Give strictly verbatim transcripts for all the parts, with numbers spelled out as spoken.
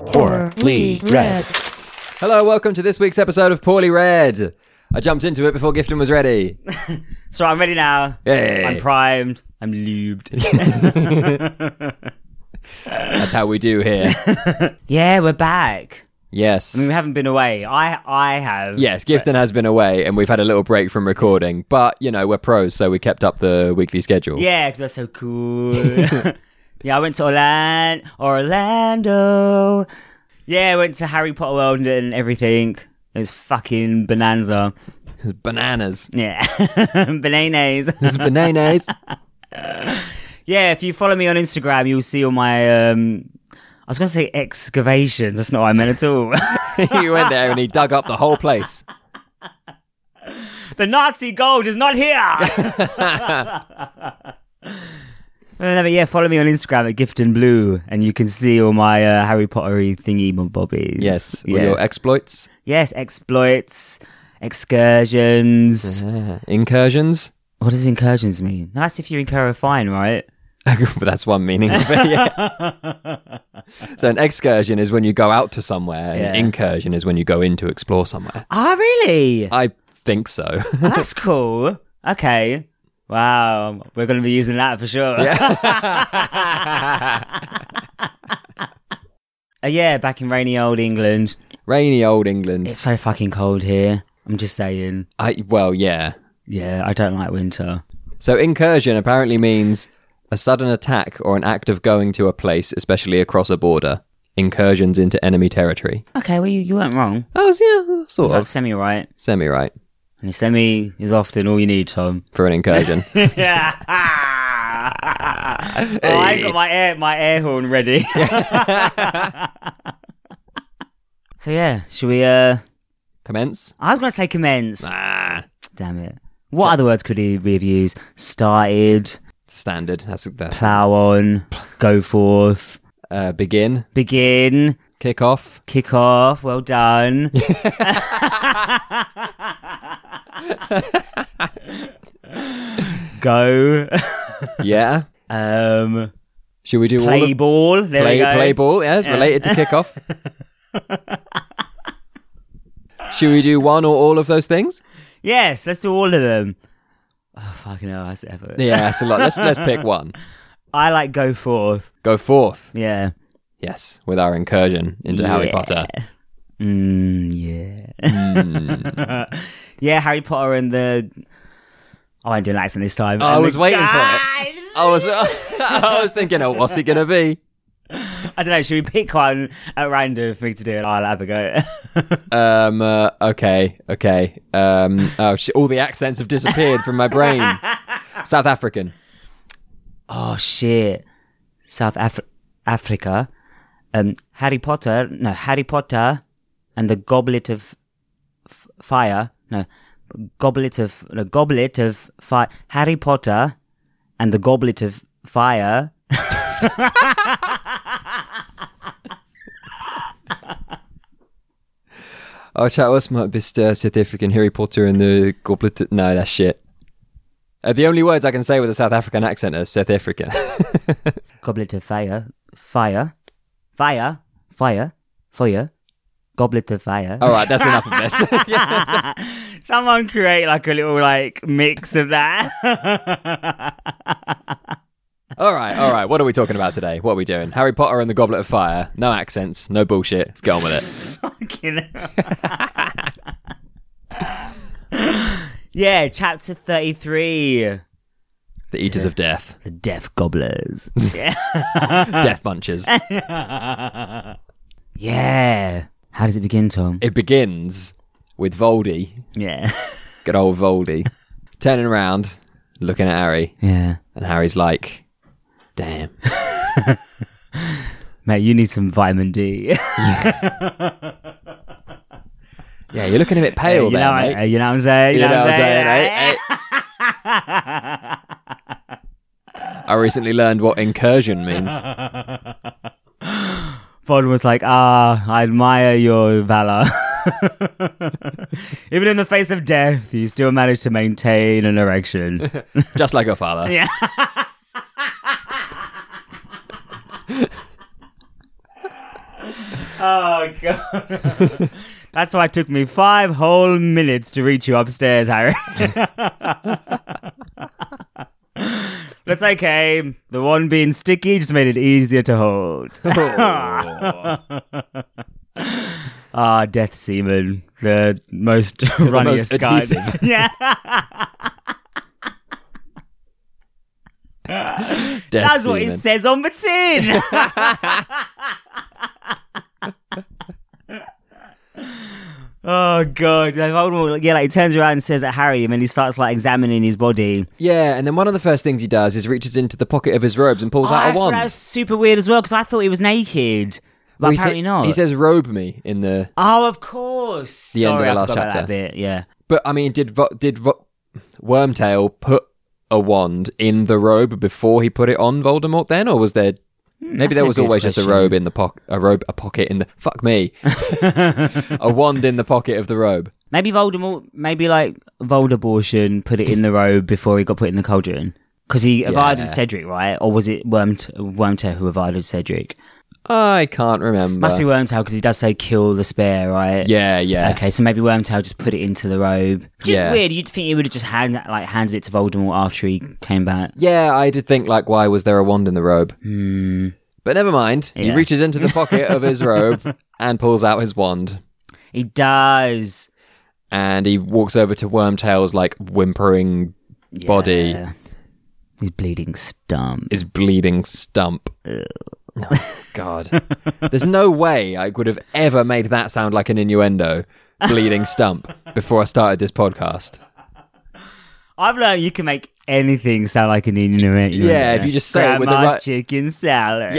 Poorly Read. Hello, welcome to this week's episode of Poorly Read. I jumped into it before Gifton was ready. So I'm ready now. Hey. I'm primed. I'm lubed. That's how we do here. Yeah, we're back. Yes. I mean, we haven't been away. I I have. Yes, Gifton has been away and we've had a little break from recording. But, you know, we're pros, so we kept up the weekly schedule. Yeah, because that's so cool. Yeah, I went to Orlando. Orlando. Yeah, I went to Harry Potter World and everything. It was fucking bonanza. It's bananas. Yeah. Bananas. It's bananas. Yeah, if you follow me on Instagram, you'll see all my... um I was going to say excavations. That's not what I meant at all. He went there and he dug up the whole place. The Nazi gold is not here. No, but yeah, follow me on Instagram at Gifton Blue, and you can see all my uh, Harry Pottery thingy bobbies. Yes, yes. All your exploits. Yes, exploits, excursions. Uh, incursions. What does incursions mean? That's if you incur a fine, right? But that's one meaning of it, yeah. So an excursion is when you go out to somewhere. Yeah. An incursion is when you go in to explore somewhere. Ah, really? I think so. Oh, that's cool. Okay. Wow. We're going to be using that for sure. Yeah. uh, yeah, back in rainy old England. Rainy old England. It's so fucking cold here. I'm just saying. I well, yeah. Yeah, I don't like winter. So incursion apparently means a sudden attack or an act of going to a place, especially across a border. Incursions into enemy territory. Okay, well, you, you weren't wrong. That was, yeah, sort Like of. semi-right. Semi-right. And a semi is often all you need, Tom. For an incursion. Yeah. Oh, I got my air, my air horn ready. So yeah, should we, uh... Commence? I was going to say commence. Ah. Damn it. What other words could we have used? Started... Standard. That's, that's Plough on, go forth, uh, begin, begin, kick off, kick off, well done. Go. yeah. Um, Should we do play all of ball, there play we go. play ball? Yes, Yeah. related to kick off. Should we do one or all of those things? Yes, let's do all of them. Oh, fucking hell, that's effort. Yeah, that's a lot. Let's let's pick one. I like go forth. Go forth. Yeah. Yes, with our incursion into Harry Yeah. Potter. Mm, yeah. Mm. Yeah, Harry Potter and the... Oh, I won't do an accent this time. Oh, I And was the waiting for it. guy- I was I was thinking, oh, what's it gonna be? I don't know, should we pick one at random for me to do and I'll have a go? Um. Uh, okay. Okay. Um. Oh, sh- all the accents have disappeared from my brain. South African. Oh, shit. South Af- Africa. Um, Harry Potter. No, Harry Potter and the Goblet of f- Fire. No, Goblet of... No, Goblet of Fire. Harry Potter and the Goblet of Fire... Oh, chat, what's my best uh, South African Harry Potter and the Goblet? of- No, that's shit. Uh, the only words I can say with a South African accent are South African. Goblet of Fire. Fire. Fire. Fire. Fire. Goblet of Fire. All right, that's enough of this. Yeah. Someone create like a little like mix of that. All right, all right. What are we talking about today? What are we doing? Harry Potter and the Goblet of Fire. No accents, no bullshit. Let's get on with it. Fucking hell. Yeah, chapter thirty-three. The Eaters of Death. The Death Gobblers. Yeah. Death Bunches. Yeah. How does it begin, Tom? It begins with Voldy, Yeah. good old Voldy, turning around, looking at Harry, Yeah. and Harry's like, damn. Mate, you need some vitamin D. Yeah, you're looking a bit pale you there, know, mate. what- You know what I'm saying? You know what I'm saying, eh? eh? Eh? I recently learned what incursion means. Bond was like, ah, I admire your valor. Even in the face of death, you still managed to maintain an erection. Just like your father. Yeah. Oh, God. That's why it took me five whole minutes to reach you upstairs, Harry. That's okay. The one being sticky just made it easier to hold. Ah, Death Seaman. The most runniest most guy. adhesive. Yeah. Death That's what it Seaman. says on the tin. Oh God! Like Voldemort, yeah, like he turns around and says at Harry, and then he starts like examining his body. Yeah, and then one of the first things he does is reaches into the pocket of his robes and pulls Oh, out I a thought wand. that was super weird as well because I thought he was naked, but Well, he sa- apparently not. He says "robe me" in the. "Oh, of course." The end of Sorry, the I last forgot about chapter. that bit. Yeah. But I mean, did Vo- did Vo- Wormtail put a wand in the robe before he put it on Voldemort? Then, or was there? Maybe that's there a was good always just a question. robe in the pocket, a robe, a pocket in the. Fuck me, a wand in the pocket of the robe. Maybe Voldemort, maybe like Voldabortion put it in the robe before he got put in the cauldron. Because he evaded Yeah. Cedric, right? Or was it Wormt- Wormtail who evaded Cedric? I can't remember. Must be Wormtail because he does say kill the spare, right? Yeah, yeah. Okay, so maybe Wormtail just put it into the robe. Which is Yeah. weird. You'd think he would have just hand, like handed it to Voldemort after he came back. Yeah, I did think like, why was there a wand in the robe? Hmm. But never mind. He Yeah. reaches into the pocket of his robe and pulls out his wand. He does. And he walks over to Wormtail's like whimpering body, Yeah. His bleeding stump. his bleeding stump. Oh, God. There's no way I would have ever made that sound like an innuendo, bleeding stump, before I started this podcast. I've learned you can make anything sound like an innuendo. Yeah, if you just say it with the Grandma's right- chicken salad.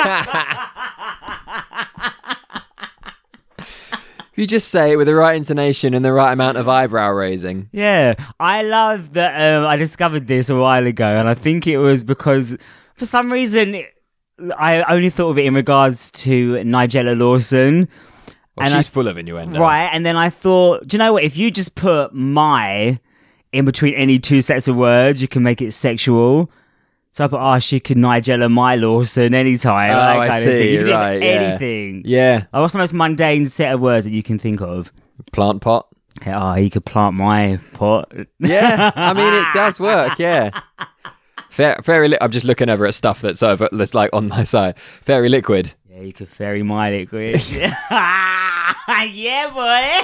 If you just say it with the right intonation and the right amount of eyebrow raising. Yeah, I love that. Um, I discovered this a while ago, and I think it was because for some reason it- I only thought of it in regards to Nigella Lawson. Well, And she's I- full of innuendo. Right, and then I thought, do you know what? If you just put "my" in between any two sets of words, you can make it sexual. So I thought, oh, she could Nigella my Lawson anytime. Oh, that I kind of see, thing. You can do right, yeah. anything. Yeah. Oh, what's the most mundane set of words that you can think of? Plant pot. Okay, oh, he could plant my pot. Yeah, I mean it does work. Yeah, Fair, fairy. Li- I'm just looking over at stuff that's over, that's like on my side. Fairy liquid. Yeah, you could ferry my liquid. Yeah, boy.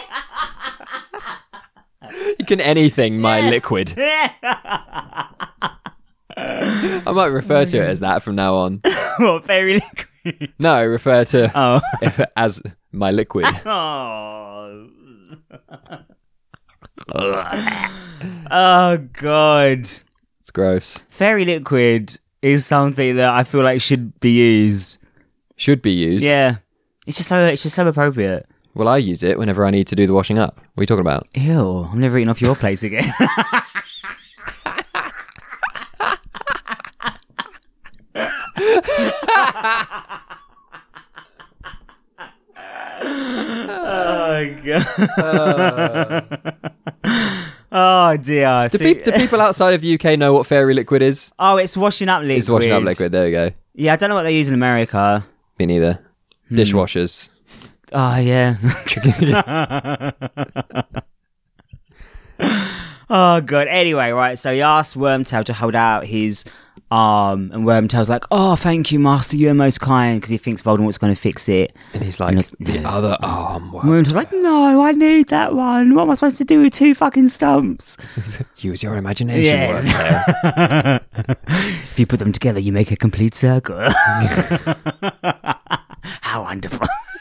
You can anything, my liquid. I might refer to it as that from now on. What, ferry liquid? No, refer to Oh. it as my liquid. Oh. Oh, God. It's gross. Fairy liquid is something that I feel like should be used. Should be used. Yeah. It's just so it's just so appropriate. Well, I use it whenever I need to do the washing up. What are you talking about? Ew, I'm never eating off your place again. Oh, God. Oh, dear. Do, See- peop do people outside of the U K know what fairy liquid is? oh, it's washing up liquid. It's washing up liquid. There we go. Yeah, I don't know what they use in America. Me neither. Hmm. Dishwashers. Oh, yeah. Oh, God. Anyway, right, so he asked Wormtail to hold out his arm, and Wormtail's like, oh, thank you, Master, you're most kind, because he thinks Voldemort's going to fix it. And he's like, And it's- the yeah. other arm. Wow. Wormtail's like, no, I need that one. What am I supposed to do with two fucking stumps? Use your imagination. Yes. Wormtail. If you put them together, you make a complete circle. How wonderful.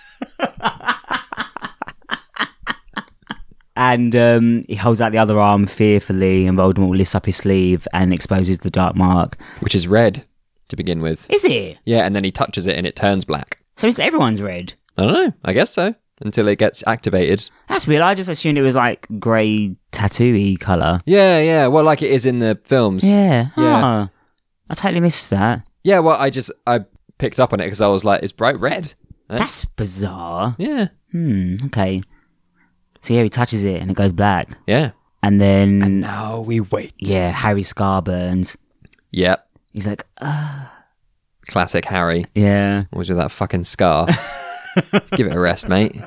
And um, he holds out the other arm fearfully, and Voldemort lifts up his sleeve and exposes the dark mark. Which is red to begin with. Is it? Yeah, and then he touches it and it turns black. So it's everyone's red. I don't know. I guess so. Until it gets activated. That's weird. I just assumed it was like grey tattoo-y colour. Yeah, yeah. Well, like it is in the films. Yeah. Yeah. Oh, I totally missed that. Yeah, well, I just, I picked up on it because I was like, it's bright red. Huh? That's bizarre. Yeah. Hmm, okay. So yeah, he touches it and it goes black. Yeah. And then, Now we wait. yeah, Harry's scar burns. Yep. He's like, uh, Classic Harry. yeah. Always with that fucking scar. Give it a rest, mate.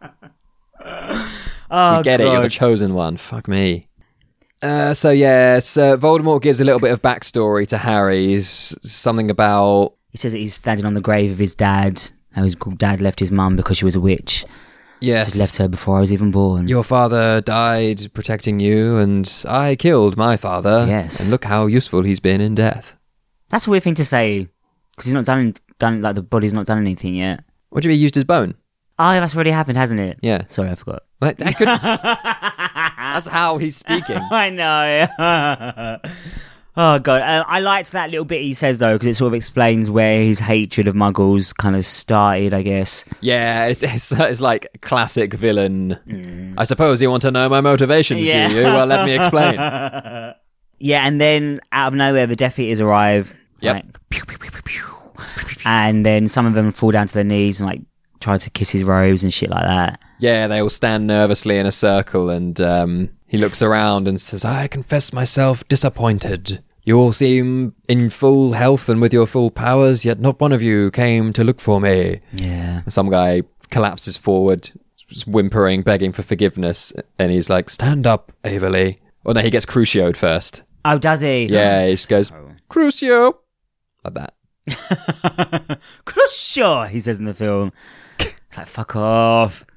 Oh, you get God. it, you're the chosen one. Fuck me. Uh, so, yeah, so Voldemort gives a little bit of backstory to Harry. He's something about... He says that he's standing on the grave of his dad. How his dad left his mum because she was a witch. Yes. Just left her before I was even born. Your father died protecting you, and I killed my father. Yes. And look how useful he's been in death. That's a weird thing to say, because he's not done, done, like, the body's not done anything yet. What do you mean, he used his bone? Oh, that's already happened, hasn't it? Yeah. Sorry, I forgot. Like, that could... That's how he's speaking. I know. Oh, God. Uh, I liked that little bit he says, though, because it sort of explains where his hatred of Muggles kind of started, I guess. Yeah, it's, it's, it's like classic villain. Mm. I suppose you want to know my motivations, Yeah. do you? Well, let me explain. Yeah, and then out of nowhere, the Death Eaters arrive. Yep. Like, pew, pew, pew, pew, pew. And then some of them fall down to their knees and, like, try to kiss his robes and shit like that. Yeah, they all stand nervously in a circle, and um, he looks around and says, I confess myself disappointed. You all seem in full health and with your full powers, yet not one of you came to look for me. Yeah. Some guy collapses forward, whimpering, begging for forgiveness, and he's like, stand up, Averley. Oh no, he gets Crucio'd first. Oh, does he? Yeah, he just goes, Crucio! Like that. Crucio, he says in the film. It's like, fuck off.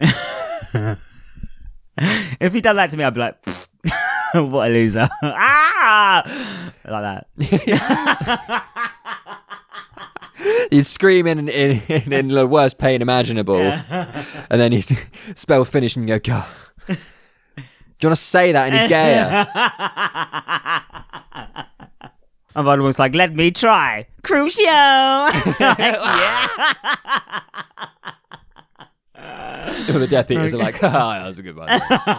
If he'd done that to me, I'd be like, what a loser. Ah! Like that. He's screaming in, in, in, in the worst pain imaginable. Yeah. And then he's spell finish and you go, God. Do you want to say that any gayer? And one was like, let me try. Crucio! Like, yeah. The Death Eaters are like, ah, that was a good one.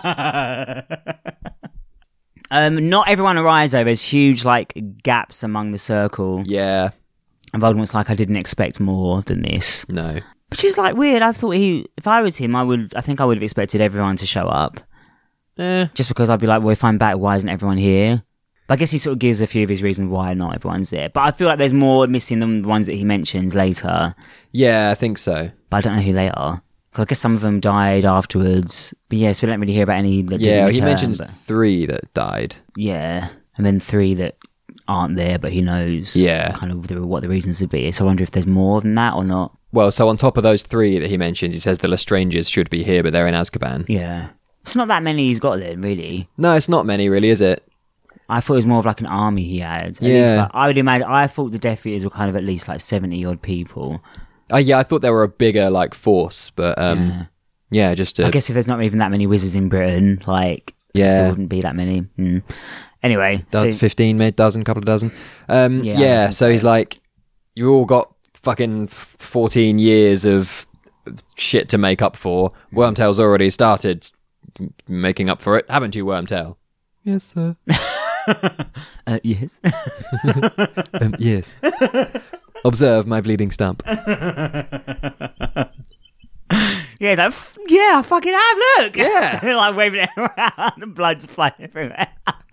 um, not everyone arrives though. There's huge like gaps among the circle. Yeah. And Voldemort's like, I didn't expect more than this. No. Which is like weird. I thought he, if I was him, I would, I think I would have expected everyone to show up. Eh. Just because I'd be like, well, if I'm back, why isn't everyone here? But I guess he sort of gives a few of his reasons why not everyone's there. But I feel like there's more missing than the ones that he mentions later. Yeah, I think so. But I don't know who they are. Because I guess some of them died afterwards. But yes, we don't really hear about any that Yeah, didn't he return, mentions but- three that died. Yeah. And then three that aren't there, but he knows Yeah. kind of the, what the reasons would be. So I wonder if there's more than that or not. Well, so on top of those three that he mentions, he says the Lestrangers should be here, but they're in Azkaban. Yeah. It's not that many he's got then, really. No, it's not many, really, is it? I thought it was more of like an army he had. At Yeah. least, like, I would imagine, I thought the Death Eaters were kind of at least like seventy odd people. Uh, yeah, I thought they were a bigger, like, force, but, um, Yeah. yeah, just to... I guess if there's not even that many wizards in Britain, like, Yeah. there wouldn't be that many. Mm. Anyway. dozen, so- fifteen, maybe dozen, couple of dozen. Um, Yeah, yeah, I think so so. he's like, you all got fucking fourteen years of shit to make up for. Wormtail's already started making up for it. Haven't you, Wormtail? Yes, sir. uh, yes. um, yes. Observe my bleeding stump. Yeah, he's like, "F- yeah, I fucking have, look. Yeah. Like waving it around, the blood's flying everywhere.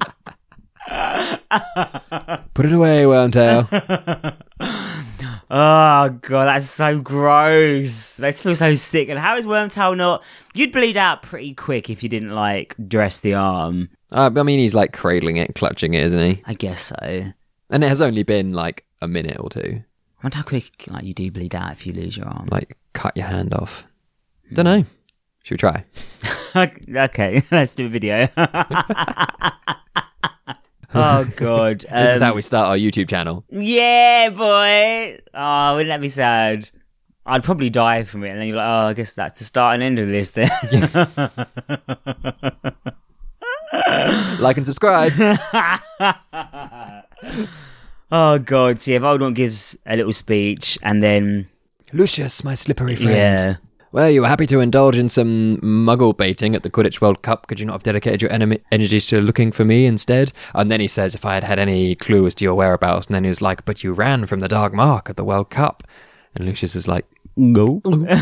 Put it away, Wormtail. Oh, God, that's so gross. Makes me feel so sick. And how is Wormtail not... You'd bleed out pretty quick if you didn't, like, dress the arm. Uh, I mean, he's like cradling it, clutching it, isn't he? I guess so. And it has only been like a minute or two. I wonder how quick like you do bleed out if you lose your arm. Like, cut your hand off. Don't know. Should we try? Okay, let's do a video. Oh, God. This Um, is how we start our YouTube channel. Yeah, boy. Oh, wouldn't that be sad? I'd probably die from it, and then you're like, oh, I guess that's the start and end of this then. Like and subscribe. Oh, God. So, yeah, Voldemort gives a little speech, and then... Lucius, my slippery friend. Yeah. Well, you were happy to indulge in some muggle baiting at the Quidditch World Cup. Could you not have dedicated your enemy- energies to looking for me instead? And then he says, if I had had any clue as to your whereabouts. And then he was like, but you ran from the Dark Mark at the World Cup. And Lucius is like, no.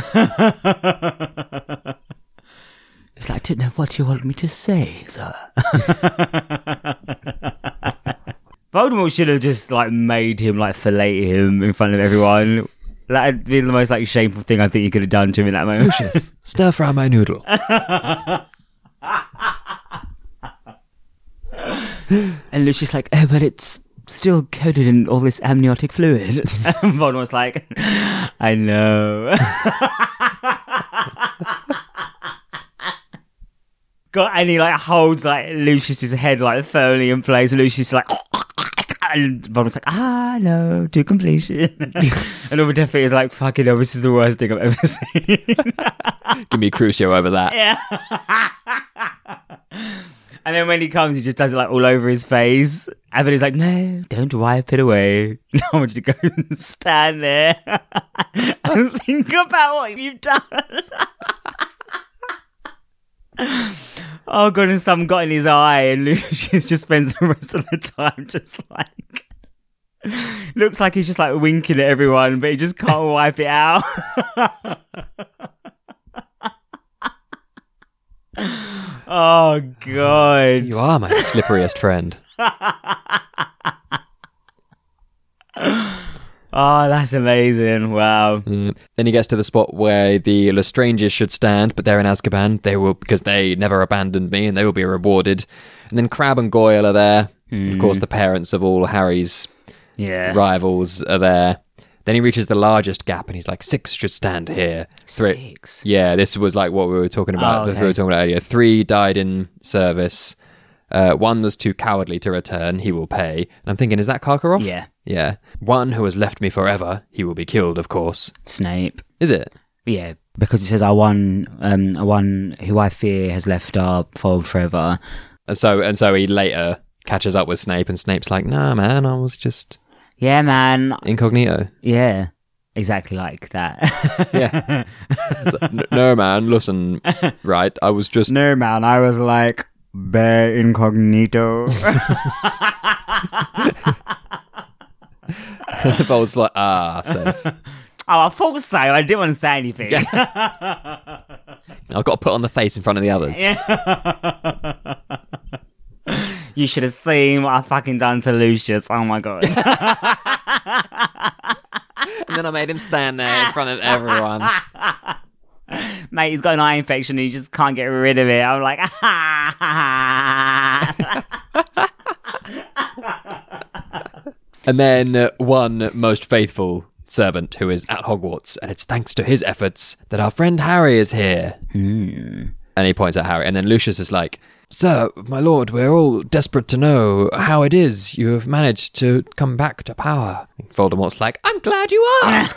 It's like, I don't know what you want me to say, sir. Voldemort should have just, like, made him, like, fillet him in front of everyone. That'd be the most like shameful thing I think you could have done to him in that moment. Lucius, stir fry my noodle. And Lucius like, oh, but it's still coated in all this amniotic fluid. And Voldemort's like, I know. God, and he like holds like Lucius's head like firmly in place. And Lucius is like, and Voldemort's like, ah, no, to completion. And all the Death Eater's like, fucking hell, this is the worst thing I've ever seen. Give me Crucio over that. Yeah. And then when he comes, he just does it like all over his face. And then he's like, no, don't wipe it away. I want you to go and stand there and think about what you've done. Oh, God, and some got in his eye, and Lucius just spends the rest of the time just like... Looks like he's just like winking at everyone, but he just can't wipe it out. Oh, God. You are my slipperiest friend. Oh, that's amazing. Wow. Mm. Then he gets to the spot where the Lestranges should stand, but they're in Azkaban. They will, because they never abandoned me, and they will be rewarded. And then Crabbe and Goyle are there. Mm. Of course, the parents of all Harry's yeah. rivals are there. Then he reaches the largest gap, and he's like, six should stand here. Three. Six? Yeah, this was like what we were talking about. Oh, okay. We were talking about earlier. Three died in service. Uh, one was too cowardly to return. He will pay. And I'm thinking, is that Karkaroff? Yeah. Yeah. One who has left me forever. He will be killed, of course. Snape. Is it? Yeah, because it says, I one, um, one who I fear has left our fold forever. And so, and so he later catches up with Snape, and Snape's like, nah, man, I was just... Yeah, man. Incognito. Yeah, exactly like that. Yeah. Like, no, man, listen, right, I was just... No, man, I was like, bare incognito. I was like, ah, so... Oh, I thought so. I didn't want to say anything. Yeah. I've got to put on the face in front of the others. Yeah. You should have seen what I fucking done to Lucius. Oh my God. And then I made him stand there in front of everyone. Mate, he's got an eye infection and he just can't get rid of it. I'm like, And then uh, one most faithful servant who is at Hogwarts, and it's thanks to his efforts that our friend Harry is here. Mm. And he points at Harry, and then Lucius is like, Sir, my lord, we're all desperate to know how it is you have managed to come back to power. Voldemort's like, I'm glad you asked.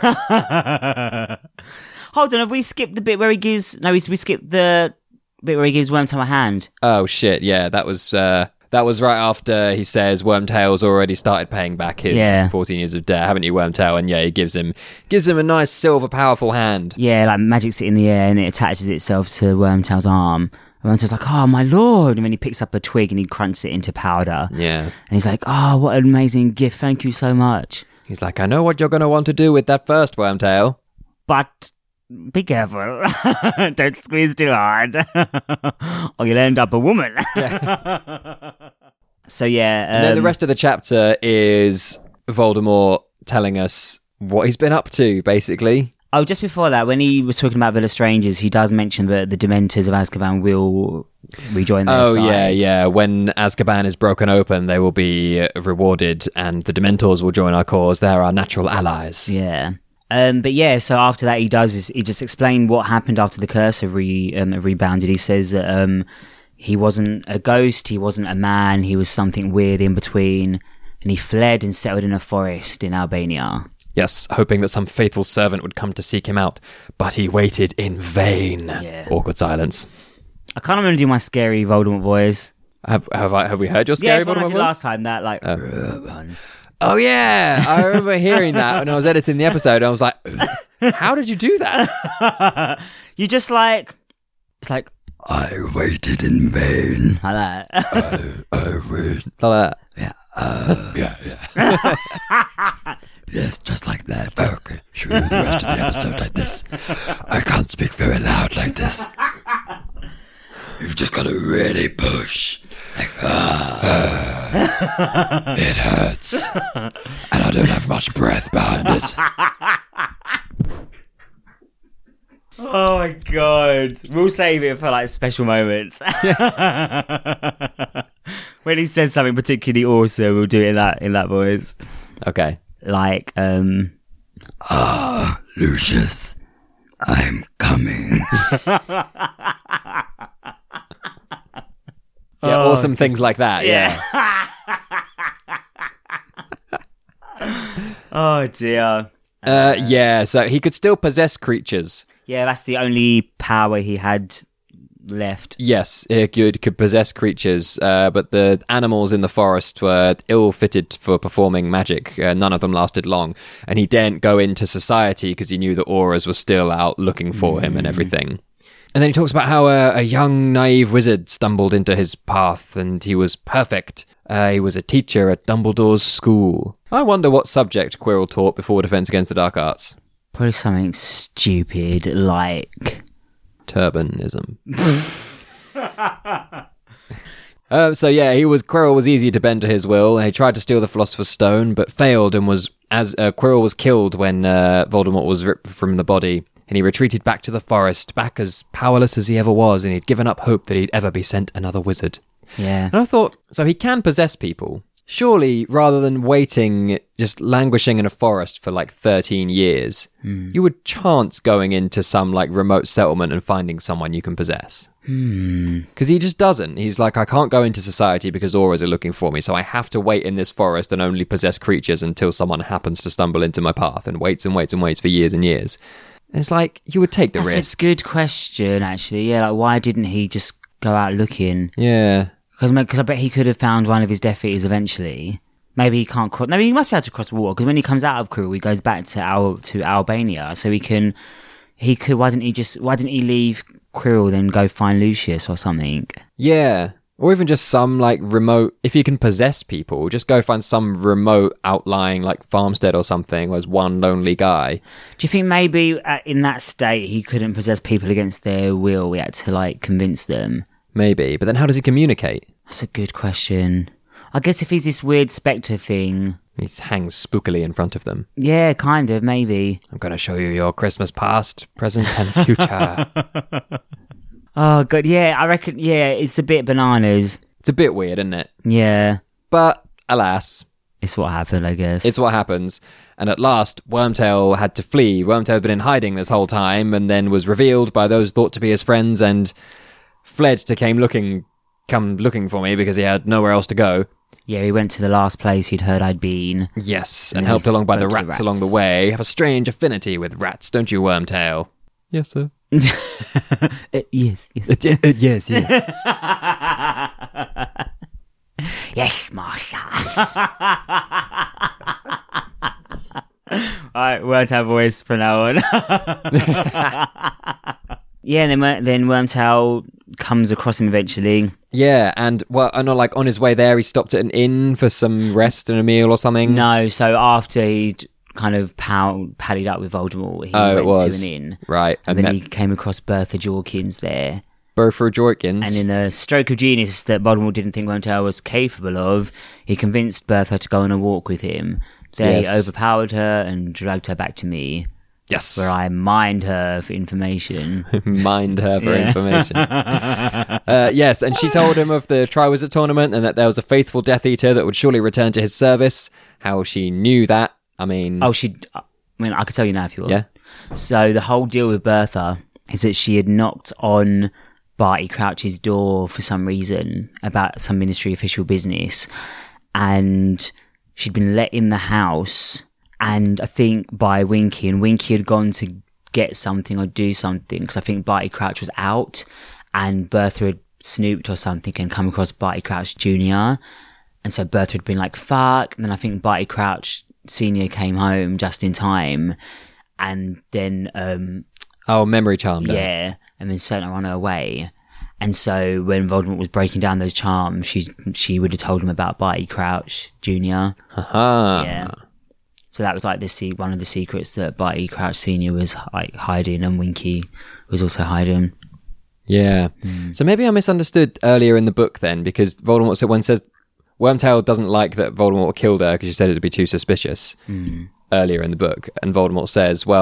Hold on, have we skipped the bit where he gives... No, we, we skipped the bit where he gives Wormtail a hand. Oh, shit, yeah, that was... Uh, That was right after he says Wormtail's already started paying back his yeah. fourteen years of debt, haven't you, Wormtail? And yeah, he gives him gives him a nice silver powerful hand. Yeah, like magic's in the air and it attaches itself to Wormtail's arm. Wormtail's like, oh, my lord. And then he picks up a twig and he crunches it into powder. Yeah. And he's like, oh, what an amazing gift. Thank you so much. He's like, I know what you're going to want to do with that first, Wormtail. But... be careful. Don't squeeze too hard. Or you'll end up a woman. Yeah. So, yeah. Um, and then the rest of the chapter is Voldemort telling us what he's been up to, basically. Oh, just before that, when he was talking about the Lestranges, he does mention that the Dementors of Azkaban will rejoin their oh, side. Oh, yeah, yeah. When Azkaban is broken open, they will be rewarded, and the Dementors will join our cause. They're our natural allies. Yeah. Um, but yeah, so after that, he does is he just explained what happened after the curse had re, um, rebounded. He says that um, he wasn't a ghost, he wasn't a man, he was something weird in between, and he fled and settled in a forest in Albania. Yes, hoping that some faithful servant would come to seek him out, but he waited in vain. Yeah. Awkward silence. I can't remember do my scary Voldemort voice. Have have I have we heard your scary yeah, it's Voldemort one I did voice? last time. That like. Oh. Run. Oh yeah, I remember hearing that when I was editing the episode. I was like, "How did you do that?" You just like, it's like I waited in vain. Like that. I, I waited. Like that. Yeah, uh, yeah, yeah. Yes, just like that. Okay, should we do the rest of the episode like this? I can't speak very loud like this. You've just got to really push. Like, ah, uh, it hurts. And I don't have much breath behind it. Oh my god. We'll save it for like special moments. When he says something particularly awesome, we'll do it in that in that voice. Okay. Like, um Ah, Lucius, I'm coming. Yeah, Oh, awesome things like that. Yeah. Oh dear. Uh, yeah. So he could still possess creatures. Yeah, that's the only power he had left. Yes, he could, could possess creatures, uh, but the animals in the forest were ill-fitted for performing magic. Uh, none of them lasted long, and he daren't go into society because he knew the auras were still out looking for him and everything. And then he talks about how a, a young, naive wizard stumbled into his path, and he was perfect. Uh, he was a teacher at Dumbledore's school. I wonder what subject Quirrell taught before Defense Against the Dark Arts. Probably something stupid like Turbanism. uh, so yeah, he was Quirrell was easy to bend to his will. He tried to steal the Philosopher's Stone, but failed, and was as uh, Quirrell was killed when uh, Voldemort was ripped from the body, and he retreated back to the forest, back as powerless as he ever was, and he'd given up hope that he'd ever be sent another wizard. Yeah. And I thought, so he can possess people. Surely, rather than waiting, just languishing in a forest for like thirteen years, Hmm. you would chance going into some like remote settlement and finding someone you can possess. Hmm. Because he just doesn't. He's like, I can't go into society because auras are looking for me, so I have to wait in this forest and only possess creatures until someone happens to stumble into my path, and waits and waits and waits for years and years. And it's like, you would take the That's risk. a good question, actually. Yeah, like why didn't he just go out looking? Yeah. Because I bet he could have found one of his Death Eaters eventually. Maybe he can't cross. No, he must be able to cross water. Because when he comes out of Quirrell, he goes back to Al- to Albania, so he can. He could. Why didn't he just? Why didn't he leave Quirrell then go find Lucius or something? Yeah. Or even just some like remote, if you can possess people, just go find some remote outlying like farmstead or something where there's one lonely guy. Do you think maybe uh, in that state he couldn't possess people against their will? We had to like convince them. Maybe. But then how does he communicate? That's a good question. I guess if he's this weird spectre thing. He hangs spookily in front of them. Yeah, kind of, maybe. I'm going to show you your Christmas past, present and future. Oh, God, yeah, I reckon, yeah, it's a bit bananas. It's a bit weird, isn't it? Yeah. But, alas, It's what happened, I guess. it's what happens. And at last, Wormtail had to flee. Wormtail had been in hiding this whole time and then was revealed by those thought to be his friends and fled to came looking, come looking for me because he had nowhere else to go. Yeah, he went to the last place he'd heard I'd been. Yes, And and then helped he along by the spoke to the rats, rats. along the way. Have a strange affinity with rats, don't you, Wormtail? Yes, sir. Uh, yes, yes. yes, yes. Yes, Marsha. Alright, won't have voice from now on. Yeah, and then, Wor- then Wormtail comes across him eventually. Yeah, and well, I know, like on his way there, he stopped at an inn for some rest and a meal or something. No, so after he'd kind of pow- paddied up with Voldemort, he Oh, it went was. to an inn. Right, And and then met he came across Bertha Jorkins there. Bertha Jorkins. And in a stroke of genius that Voldemort didn't think Wormtail was capable of, he convinced Bertha to go on a walk with him. They Yes. overpowered her and dragged her back to me, yes, where I mined her for information. mind her for Yeah. information. uh, yes, and she told him of the Triwizard Tournament and that there was a faithful Death Eater that would surely return to his service. How she knew that, I mean... Oh, she... I mean, I could tell you now if you want. Yeah. So the whole deal with Bertha is that she had knocked on Barty Crouch's door for some reason about some ministry official business, and she'd been let in the house, and I think by Winky, and Winky had gone to get something or do something, because I think Barty Crouch was out, and Bertha had snooped or something and come across Barty Crouch Junior, and so Bertha had been like, fuck, and then I think Barty Crouch Senior came home just in time, and then, um, Oh, memory charm. though. yeah, and then sent her on her way. And so when Voldemort was breaking down those charms, she she would have told him about Barty Crouch Junior Haha. Yeah. So that was like the se- one of the secrets that Barty Crouch Senior was like hiding, and Winky was also hiding. Yeah. So maybe I misunderstood earlier in the book then, because Voldemort said when says Wormtail doesn't like that Voldemort killed her because she said it would be too suspicious earlier in the book, and Voldemort says, well,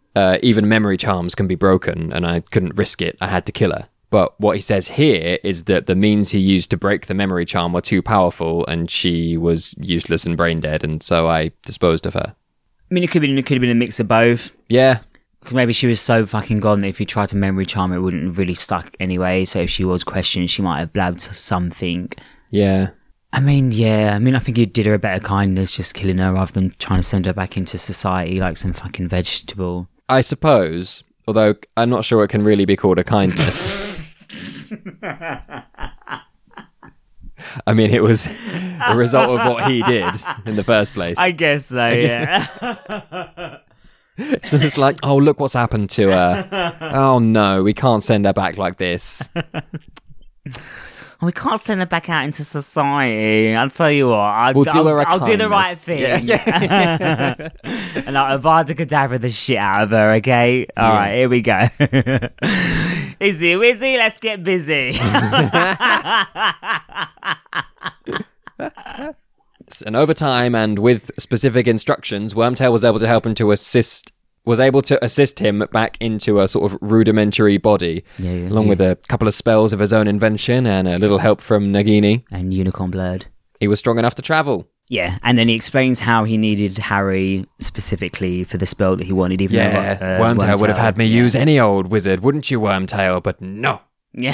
uh, even memory charms can be broken, and I couldn't risk it. I had to kill her. But what he says here is that the means he used to break the memory charm were too powerful, and she was useless and brain dead, and so I disposed of her. I mean, it could have been, it could have been a mix of both. Yeah. Because maybe she was so fucking gone that if you tried to memory charm, it wouldn't have really stuck anyway. So if she was questioned, she might have blabbed something. Yeah. I mean, yeah. I mean, I think you did her a better kindness just killing her rather than trying to send her back into society like some fucking vegetable. I suppose, although I'm not sure it can really be called a kindness. I mean, it was a result of what he did in the first place. I guess so, yeah. So it's like, oh, look what's happened to her. Oh, no, we can't send her back like this. We can't send her back out into society. I'll tell you what. I'll, We'll do I'll, her a I'll do the kindness. right thing. Yeah, yeah. And I'll Avada Kedavra the shit out of her, okay? All Yeah. right, here we go. Izzy, Wizzy, let's get busy. And over time, and with specific instructions, Wormtail was able to help him to assist, was able to assist him back into a sort of rudimentary body, Yeah, yeah, along yeah. with a couple of spells of his own invention and a little help from Nagini. And Unicorn Blurred. He was strong enough to travel. Yeah, and then he explains how he needed Harry specifically for the spell that he wanted, even Yeah, though... Uh, Wormtail would have had me yeah. use any old wizard, wouldn't you, Wormtail? But no. Yeah.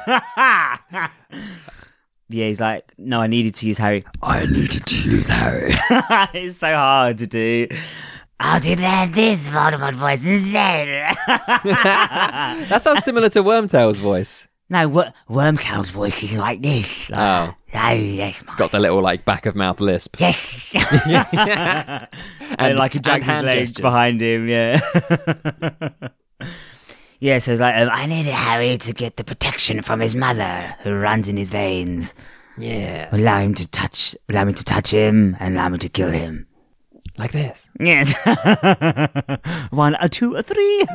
Yeah, he's like, no, I needed to use Harry. I needed to use Harry. It's so hard to do. I'll do that this Voldemort voice instead. That sounds similar to Wormtail's voice. No, wor- Wormtail's voice is like this. Like, Oh, oh, yes, it's got the little like back of mouth lisp. yes. and, And like he and drags his hand legs gestures. behind him, yeah. Yeah, so it's like, um, I needed Harry to get the protection from his mother, who runs in his veins. Yeah, Allow him to touch, allow me to touch him, and allow me to kill him. like this. Yes. One, a two, a three.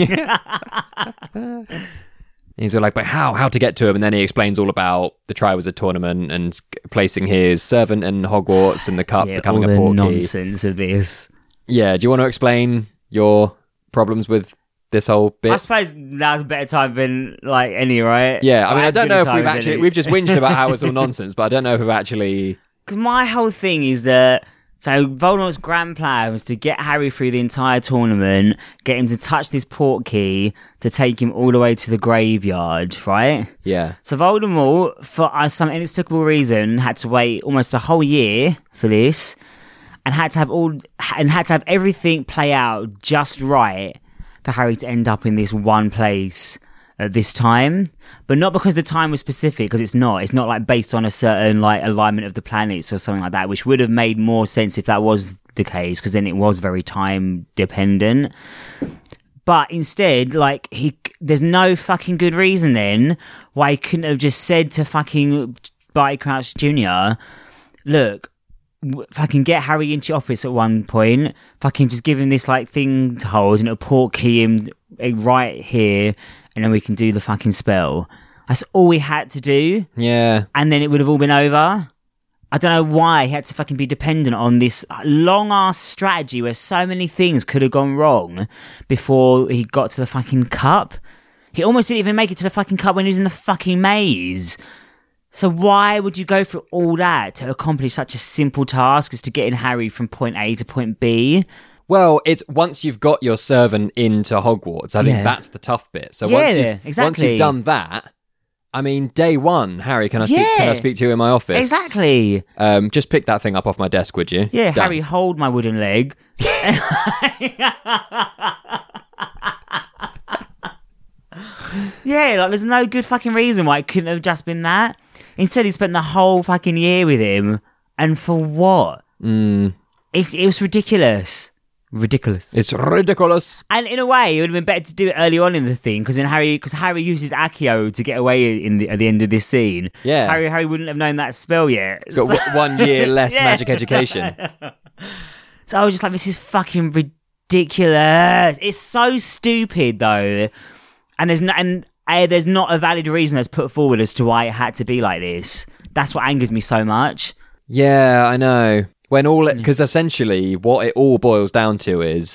He's all like, but how? How to get to him? And then he explains all about the Triwizard Tournament and placing his servant in Hogwarts and the cup Yeah, becoming all a the portkey. nonsense of this. Yeah, do you want to explain your problems with this whole I bit? suppose now's a better time than like any, right? Yeah, I mean, Or I as don't good a know if time we've as actually, any. we've just whinged about how it's all nonsense, but I don't know if we've actually... Because my whole thing is that, so Voldemort's grand plan was to get Harry through the entire tournament, get him to touch this portkey to take him all the way to the graveyard, right? Yeah. So Voldemort, for uh, some inexplicable reason, had to wait almost a whole year for this, and had to have all, and had to have everything play out just right for Harry to end up in this one place at this time, but not because the time was specific, because it's not. It's not like based on a certain like alignment of the planets or something like that, which would have made more sense if that was the case, because then it was very time dependent. But instead, like he, there's no fucking good reason then why he couldn't have just said to fucking Barty Crouch Junior, look, w- fucking get Harry into your office at one point, fucking just give him this like thing to hold and it'll portkey him eh, right here, and then we can do the fucking spell. That's all we had to do, Yeah. and then it would have all been over. I don't know why he had to fucking be dependent on this long ass strategy where so many things could have gone wrong before he got to the fucking cup. He almost didn't even make it to the fucking cup when he was in the fucking maze. So why would you go through all that to accomplish such a simple task as to getting Harry from point A to point B? Well, it's once you've got your servant into Hogwarts, I think Yeah. that's the tough bit. So Yeah, once, you've, once exactly. you've done that, I mean, day one, Harry, can I speak? Yeah. Can I speak to you in my office? Exactly. Um, just pick that thing up off my desk, would you? Yeah, Done. Harry, hold my wooden leg. Yeah, like there's no good fucking reason why it couldn't have just been that. Instead, he spent the whole fucking year with him, and for what? Mm, It, it was ridiculous. Ridiculous. it's ridiculous. And in a way, it would have been better to do it early on in the thing, because then Harry, because Harry uses Accio to get away in the, at the end of this scene. Yeah. Harry, Harry wouldn't have known that spell yet. He's got w- one year less Yeah. magic education. So I was just like, this is fucking ridiculous. It's so stupid, though. And there's no, and uh, there's not a valid reason that's put forward as to why it had to be like this. That's what angers me so much. Yeah, I know. When all it, because essentially what it all boils down to is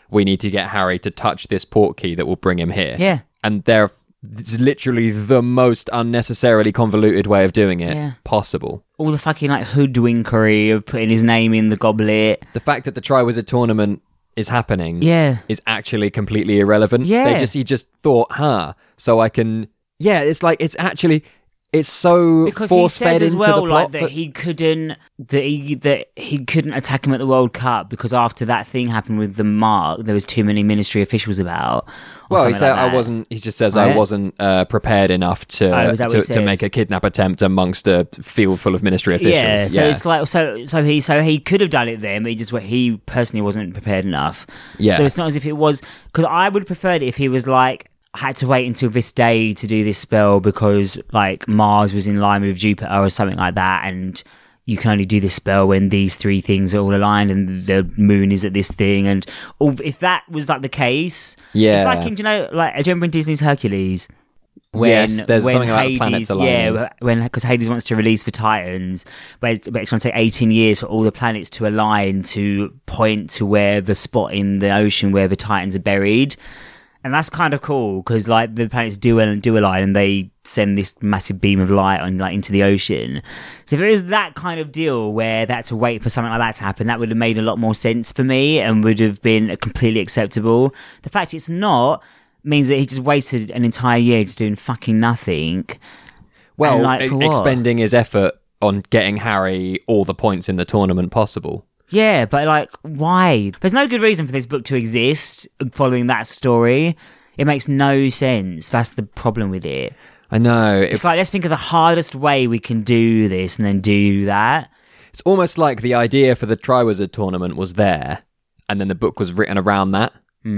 we need to get Harry to touch this portkey that will bring him here. Yeah. And they're it's literally the most unnecessarily convoluted way of doing it Yeah. possible. All the fucking like hoodwinkery of putting his name in the goblet. The fact that the Triwizard Tournament is happening Yeah. is actually completely irrelevant. Yeah. They just he just thought, huh, so I can yeah, it's like it's actually it's so Because he force fed says as into well, the plot like that but- he couldn't, that he that he couldn't attack him at the World Cup because after that thing happened with the mark, there was too many ministry officials about. Or Well, he something said like I that. wasn't. He just says Oh, I yeah? wasn't uh, prepared enough to Oh, is that what to, he to make says? a kidnap attempt amongst a field full of ministry officials. Yeah, so it's like so so he so he could have done it then, but he just he personally wasn't prepared enough. Yeah. So it's not as if it was because I would have preferred it if he was like I had to wait until this day to do this spell because like Mars was in line with Jupiter or something like that, and you can only do this spell when these three things are all aligned and the moon is at this thing. And all, if that was like the case, Yeah. it's like in, you know, like do you remember in Disney's Hercules? When, Yes, there's when something about the Hades, planets aligning. yeah, when because Hades wants to release the Titans, but it's, but it's going to take eighteen years for all the planets to align to point to where the spot in the ocean where the Titans are buried. And that's kind of cool because like the planets do and do align, and they send this massive beam of light on like into the ocean. So if it was that kind of deal where they had to wait for something like that to happen, that would have made a lot more sense for me and would have been completely acceptable. The fact it's not means that he just wasted an entire year just doing fucking nothing. well, and, like, e- for what? expending his effort on getting Harry all the points in the tournament possible. Yeah, but like, why? There's no good reason for this book to exist following that story. It makes no sense. That's the problem with it. I know. It, It's like, let's think of the hardest way we can do this and then do that. it's almost like the idea for the Triwizard Tournament was there, and then the book was written around that.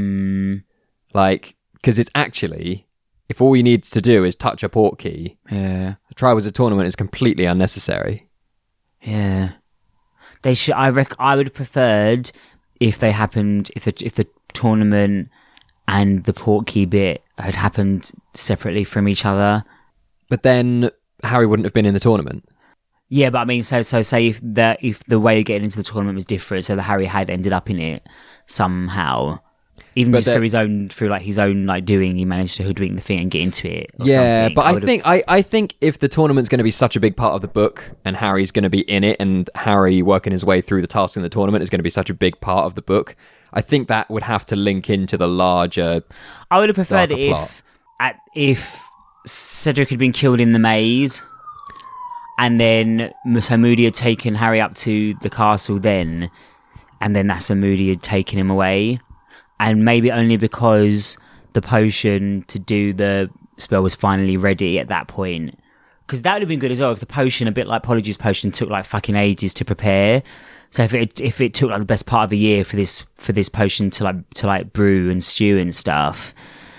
Mm, Like, because it's actually, if all he needs to do is touch a portkey, yeah. the Triwizard Tournament is completely unnecessary. Yeah. They should, I rec- I would have preferred if they happened, if the, if the tournament and the portkey bit had happened separately from each other. But then Harry wouldn't have been in the tournament. Yeah, but I mean, so so say if the if the way of getting into the tournament was different, so that Harry had ended up in it somehow, even But just that- through his own through like his own like doing, he managed to hoodwink the thing and get into it. Or Yeah, something. but I, would've- think I, I think if the tournament's going to be such a big part of the book and Harry's going to be in it and Harry working his way through the tasks in the tournament is going to be such a big part of the book, I think that would have to link into the larger. I would have preferred it darker if plot. at, if Cedric had been killed in the maze, and then so Moody had taken Harry up to the castle then, and then that's when Moody had taken him away. And maybe only because the potion to do the spell was finally ready at that point. Because that would have been good as well if the potion, a bit like Polyjuice potion, took like fucking ages to prepare. So if it if it took like the best part of a year for this for this potion to like to like brew and stew and stuff,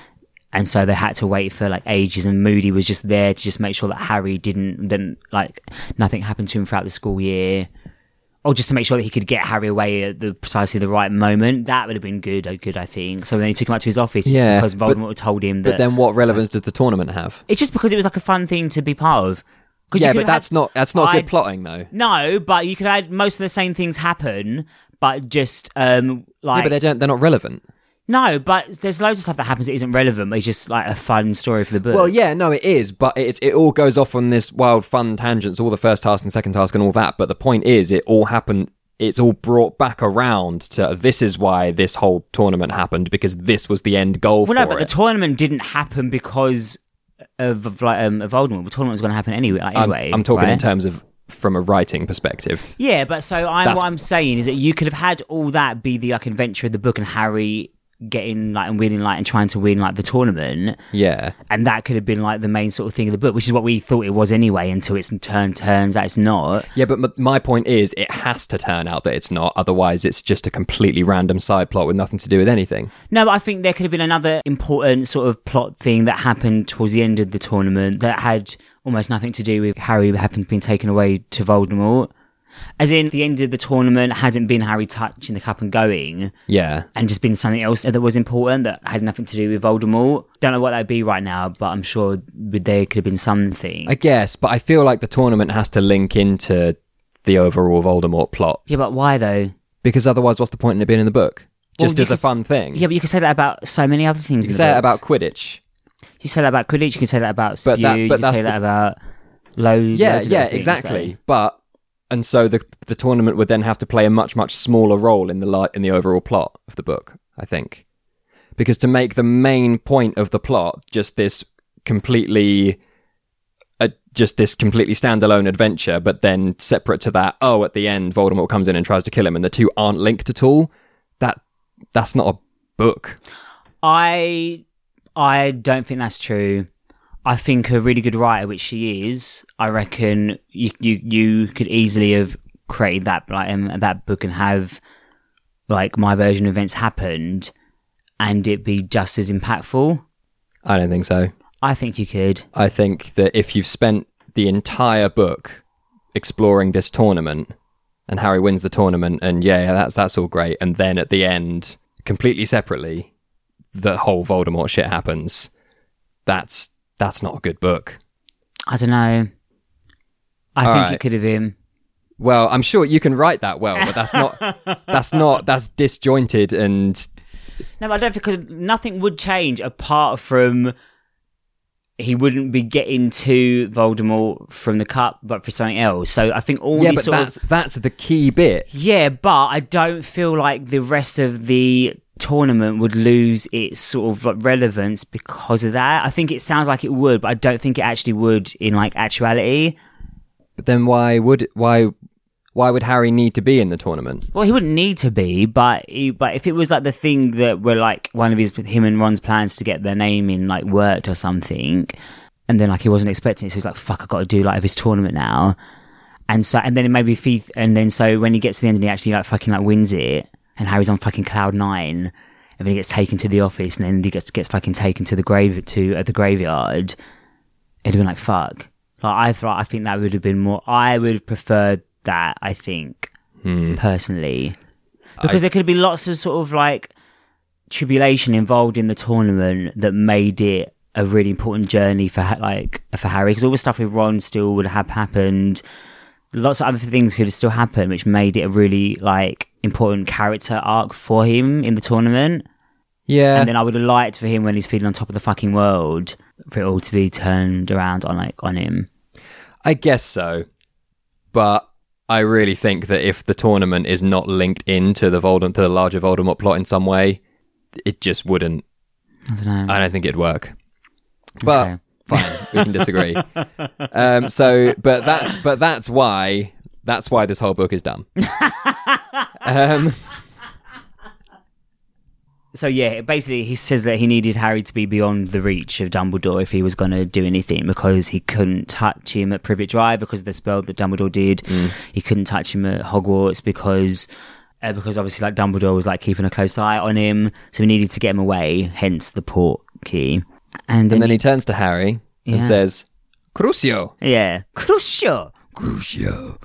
and so they had to wait for like ages, and Moody was just there to just make sure that Harry didn't didn't like nothing happened to him throughout the school year. Or just to make sure that he could get Harry away at the precisely the right moment. That would have been good, uh, good, I think. So then he took him out to his office Yeah, because but- Voldemort told him that. But then, what relevance does the tournament have? It's just because it was like a fun thing to be part of. 'Cause you Yeah, could but have that's had- not that's not I- good plotting though. No, but you could have had most of the same things happen, but just um like Yeah, but they don't. They're not relevant. no, but there's loads of stuff that happens that isn't relevant. But it's just like a fun story for the book. Well, yeah, no, it is, but it it all goes off on this wild, fun tangents, all the first task and second task and all that. But the point is, it all happened. It's all brought back around to this is why this whole tournament happened because this was the end goal Well, for no, but it. the tournament didn't happen because of, of like um, of Voldemort. The tournament was going to happen anyway. Like, I'm, anyway, I'm talking in right? terms of from a writing perspective. Yeah, but so I'm, That's- what I'm saying is that you could have had all that be the like adventure of the book and Harry getting like and winning like and trying to win like the tournament, Yeah, and that could have been like the main sort of thing of the book, which is what we thought it was anyway until it's turn turns out it's not. yeah, but m- my point is, it has to turn out that it's not. Otherwise, it's just a completely random side plot with nothing to do with anything. No, but I think there could have been another important sort of plot thing that happened towards the end of the tournament that had almost nothing to do with Harry having been taken away to Voldemort. As in, the end of the tournament hadn't been Harry touching the cup and going, Yeah, and just been something else that was important that had nothing to do with Voldemort. Don't know what that'd be right now, but I'm sure there could have been something. I guess, but I feel like the tournament has to link into the overall Voldemort plot Yeah, but why though? because otherwise, what's the point in it being in the book? just you as a could s- fun thing. Yeah, but you can say that about so many other things. You in can the say it books. about Quidditch. You say that about Quidditch. You can say that about But Spew. that- you but can that's say the- that about loads. Yeah, loads of yeah, other things, exactly. so- But and so the the tournament would then have to play a much much smaller role in the li- in the overall plot of the book, I think, because to make the main point of the plot just this completely, uh, just this completely standalone adventure, but then separate to that, oh, at the end Voldemort comes in and tries to kill him, and the two aren't linked at all. That that's not a book. I I don't think that's true. I think a really good writer, which she is, I reckon you you, you could easily have created that like um, that book and have like my version of events happened, and it be just as impactful. I don't think so. I think you could. I think that if you've spent the entire book exploring this tournament and Harry wins the tournament and yeah, yeah, that's that's all great, and then at the end, completely separately, the whole Voldemort shit happens, that's that's not a good book. I don't know. I All think right. it could have been. Well, I'm sure you can write that well, but that's not that's not that's disjointed and No, but I don't, because nothing would change apart from he wouldn't be getting to Voldemort from the cup, but for something else. So I think all yeah, these but sort that's of that's the key bit. yeah, but I don't feel like the rest of the tournament would lose its sort of like relevance because of that. I think it sounds like it would, but I don't think it actually would in like actuality. But then why would why why would Harry need to be in the tournament? Well, he wouldn't need to be, but he, but if it was like the thing that were like one of his him and Ron's plans to get their name in like worked or something, and then like he wasn't expecting it, so he's like, "Fuck, I got to do like this tournament now," and so and then maybe if he, and then so when he gets to the end and he actually like fucking like wins it, and Harry's on fucking cloud nine, and then he gets taken to the office, and then he gets gets fucking taken to the grave to at the graveyard, it'd have been like fuck. Like I thought, I think that would have been more. I would have preferred that. I think Hmm. personally, because I- there could be lots of sort of like tribulation involved in the tournament that made it a really important journey for Ha- like for Harry. Because all the stuff with Ron still would have happened. Lots of other things could have still happened, which made it a really like important character arc for him in the tournament. Yeah. And then I would have liked for him when he's feeling on top of the fucking world for it all to be turned around on like on him. I guess so. But I really think that if the tournament is not linked into the Voldemort, to the larger Voldemort plot in some way, it just wouldn't. I don't know. I don't think it'd work. But Okay. fine, we can disagree. Um, so, but that's but that's why that's why this whole book is dumb. um, So yeah, basically he says that he needed Harry to be beyond the reach of Dumbledore if he was going to do anything, because he couldn't touch him at Privet Drive because of the spell that Dumbledore did. Mm. He couldn't touch him at Hogwarts because uh, because obviously like Dumbledore was like keeping a close eye on him, so he needed to get him away. Hence the port key. And then, and then he turns to Harry and Yeah. says, "Crucio." yeah, Crucio. Crucio.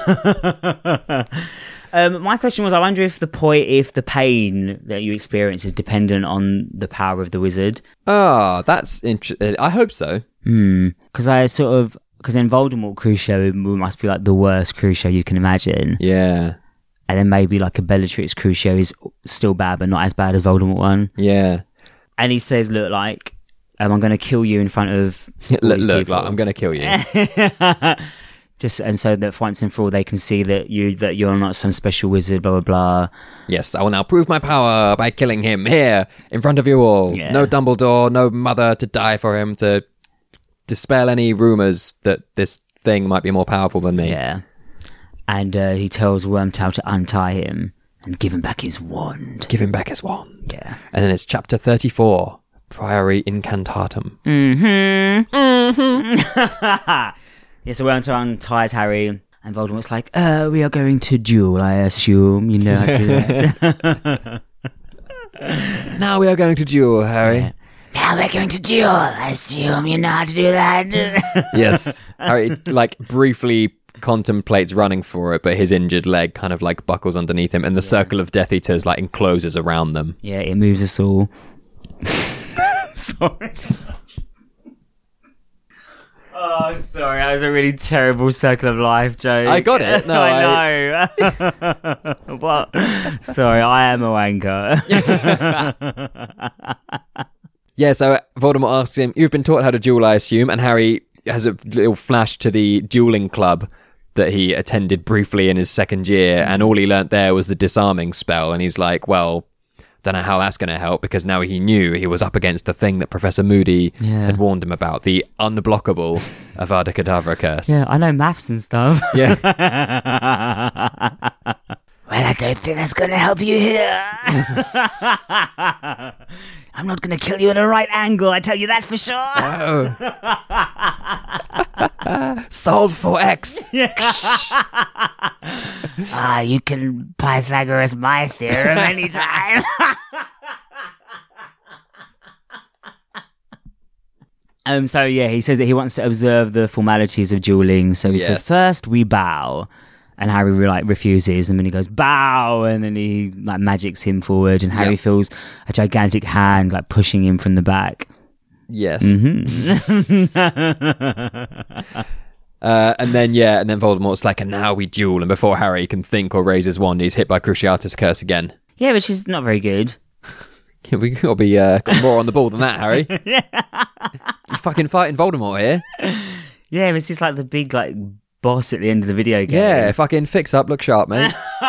Um, my question was, I wonder if the point, if the pain that you experience is dependent on the power of the wizard. Oh, that's interesting. I hope so. Hmm. Because I sort of, because then Voldemort Crucio must be like the worst Crucio you can imagine, Yeah, and then maybe like a Bellatrix Crucio is still bad, but not as bad as Voldemort one. yeah. And he says, "Look, like, um, I'm going to kill you in front of all look, these look people." like, I'm going to kill you. Just and so that once and for all they can see that you that you're not some special wizard, blah blah blah. Yes, I will now prove my power by killing him here in front of you all. Yeah. No Dumbledore, no mother to die for him, to dispel any rumors that this thing might be more powerful than me. Yeah. And uh, he tells Wormtail to untie him and give him back his wand. Give him back his wand. Yeah. And then it's chapter thirty-four, Priori Incantatum. Mm-hmm. Mm-hmm. Yeah, so Wormtail unties Harry, and Voldemort's like, uh, we are going to duel, I assume. You know how to do that. Now we are going to duel, Harry. Yeah. Now we're going to duel, I assume. You know how to do that. Yes. Harry, like, briefly contemplates running for it, but his injured leg kind of, like, buckles underneath him, and the circle of Death Eaters, like, encloses around them. Yeah, it moves us all. Sorry. Oh, sorry, that was a really terrible circle of life joke. I got it. No, I know. What? Sorry, I am a wanker. Yeah, so Voldemort asks him, you've been taught how to duel, I assume, and Harry has a little flash to the dueling club that he attended briefly in his second year, and all he learnt there was the disarming spell, and he's like, well, don't know how that's going to help, because now he knew he was up against the thing that Professor Moody Yeah. had warned him about, the unblockable Avada Kedavra curse. Yeah, I know maths and stuff. Yeah. Well, I don't think that's going to help you here. I'm not going to kill you at a right angle, I tell you that for sure. Oh. Solve for X. Ah, you can Pythagoras my theorem anytime. um. So yeah, he says that he wants to observe the formalities of dueling. So he Yes. says, first we bow. And Harry like refuses, and then he goes bow, and then he like magics him forward, and Harry Yep. feels a gigantic hand like pushing him from the back. Yes. Mm-hmm. Uh, and then, yeah, and then Voldemort's like, and now we duel. And before Harry can think or raise his wand, he's hit by Cruciatus Curse again. Yeah, which is not very good. Yeah, we gotta be uh, got more on the ball than that, Harry. You fucking fighting Voldemort here. Yeah, it's just like the big like boss at the end of the video game. Yeah, fucking fix up, look sharp, mate.